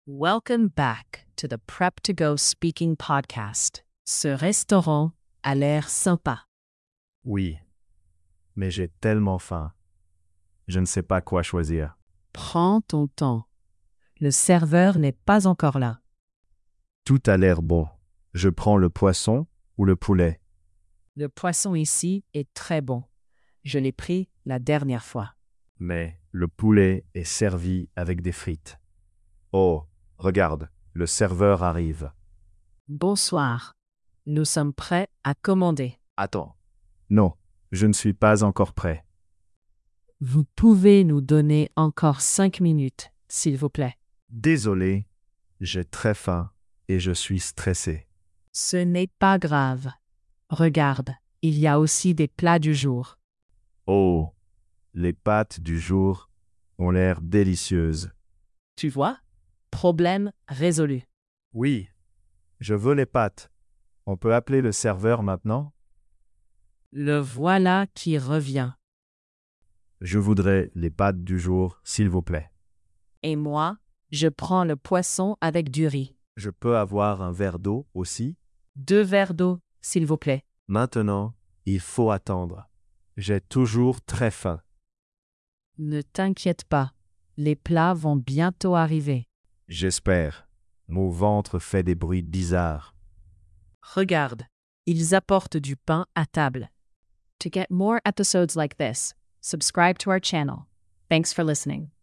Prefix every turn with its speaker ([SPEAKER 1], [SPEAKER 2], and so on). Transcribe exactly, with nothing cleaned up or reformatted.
[SPEAKER 1] Welcome back to the Prep to Go Speaking Podcast. Ce restaurant a l'air sympa.
[SPEAKER 2] Oui, mais j'ai tellement faim. Je ne sais pas quoi choisir.
[SPEAKER 1] Prends ton temps. Le serveur n'est pas encore là.
[SPEAKER 2] Tout a l'air bon. Je prends le poisson ou le poulet.
[SPEAKER 1] Le poisson ici est très bon. Je l'ai pris la dernière fois.
[SPEAKER 2] Mais le poulet est servi avec des frites. Oh, regarde, le serveur arrive.
[SPEAKER 1] Bonsoir. Nous sommes prêts à commander.
[SPEAKER 2] Attends. Non, je ne suis pas encore prêt.
[SPEAKER 1] Vous pouvez nous donner encore cinq minutes, s'il vous plaît.
[SPEAKER 2] Désolé, j'ai très faim et je suis stressé.
[SPEAKER 1] Ce n'est pas grave. Regarde, il y a aussi des plats du jour.
[SPEAKER 2] Oh, les pâtes du jour ont l'air délicieuses.
[SPEAKER 1] Tu vois? Problème résolu.
[SPEAKER 2] Oui, je veux les pâtes. On peut appeler le serveur maintenant?
[SPEAKER 1] Le voilà qui revient.
[SPEAKER 2] Je voudrais les pâtes du jour, s'il vous plaît.
[SPEAKER 1] Et moi, je prends le poisson avec du riz.
[SPEAKER 2] Je peux avoir un verre d'eau aussi?
[SPEAKER 1] Deux verres d'eau, s'il vous plaît.
[SPEAKER 2] Maintenant, il faut attendre. J'ai toujours très faim.
[SPEAKER 1] Ne t'inquiète pas, les plats vont bientôt arriver.
[SPEAKER 2] J'espère. Mon ventre fait des bruits bizarres.
[SPEAKER 1] Regarde, ils apportent du pain à table. To get more episodes like this, subscribe to our channel. Thanks for listening.